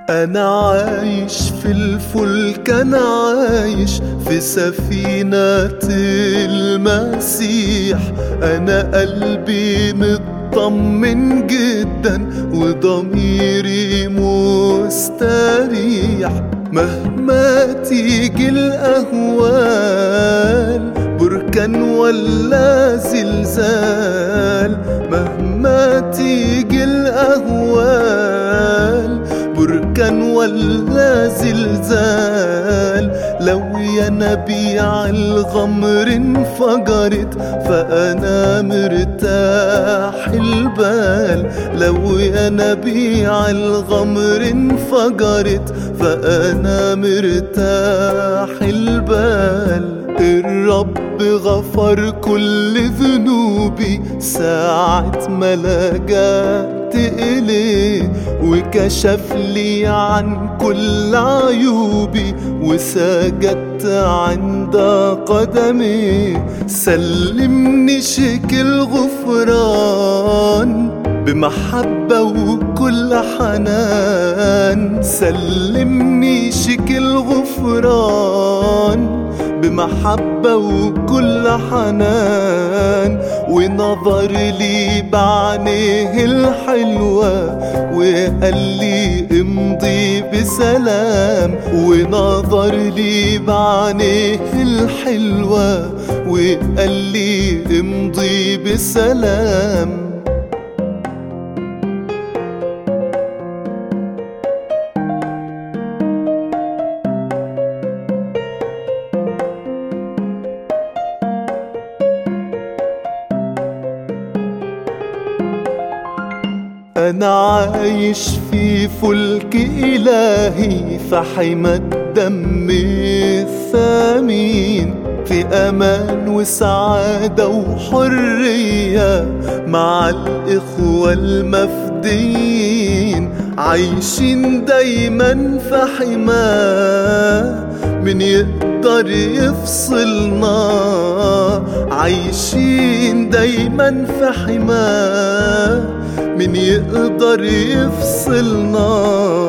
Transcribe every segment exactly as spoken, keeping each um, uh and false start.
أنا عايش في الفلك، أنا عايش في سفينة المسيح. أنا قلبي مطمن جدا وضميري مستريح. مهما تيجي الأهوال بركان ولا زلزال، مهما تيجي الأهوال بركان ولا زلزال، لو ينابيع الغمر انفجرت فأنا مرتاح البال. لو ينابيع الغمر انفجرت فأنا مرتاح البال. الرب غفر كل ذنوبي ساعة ما لجأت إليه، وكشف لي عن كل عيوبي وسجدت عند قدميه. سلمني شكل الغفران بمحبة وكل حنان، سلمني شكل غفران بمحبة وكل حنان. ونظر لي بعينيه الحلوة وقال لي امضي بسلام، ونظر لي بعينيه الحلوة وقال لي امضي بسلام. أنا عايش في فلك إلهي في حمى الدم الثمين، في أمان وسعادة وحرية مع الإخوة المفديين. عايشين دايما في حماه، من يقدر يفصلنا؟ عايشين دايما في حماه، من يقدر يفصلنا؟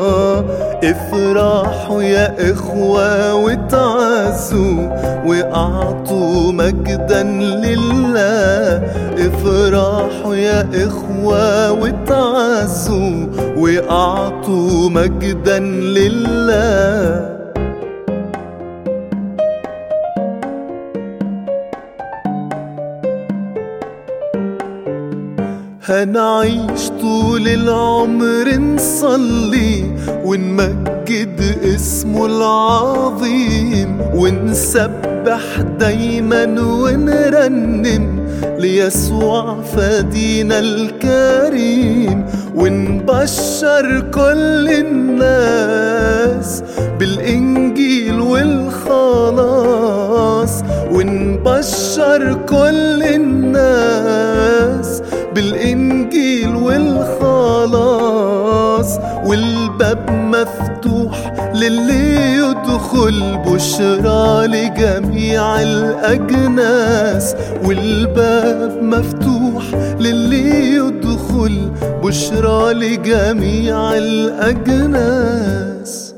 افرحوا يا إخوة وتعزوا وأعطوا مجدا لله. افرحوا يا إخوة وتعزوا وأعطوا مجدا لله. هنعيش طول العمر نصلي ونمجد اسمه العظيم، ونسبح دايما ونرنم ليسوع فدينا الكريم. ونبشر كل الناس بالإنجيل والخلاص، ونبشر كل الناس بالإنجيل والخلاص. والباب مفتوح للي يدخل، بشرى لجميع الأجناس. والباب مفتوح للي يدخل، بشرى لجميع الأجناس.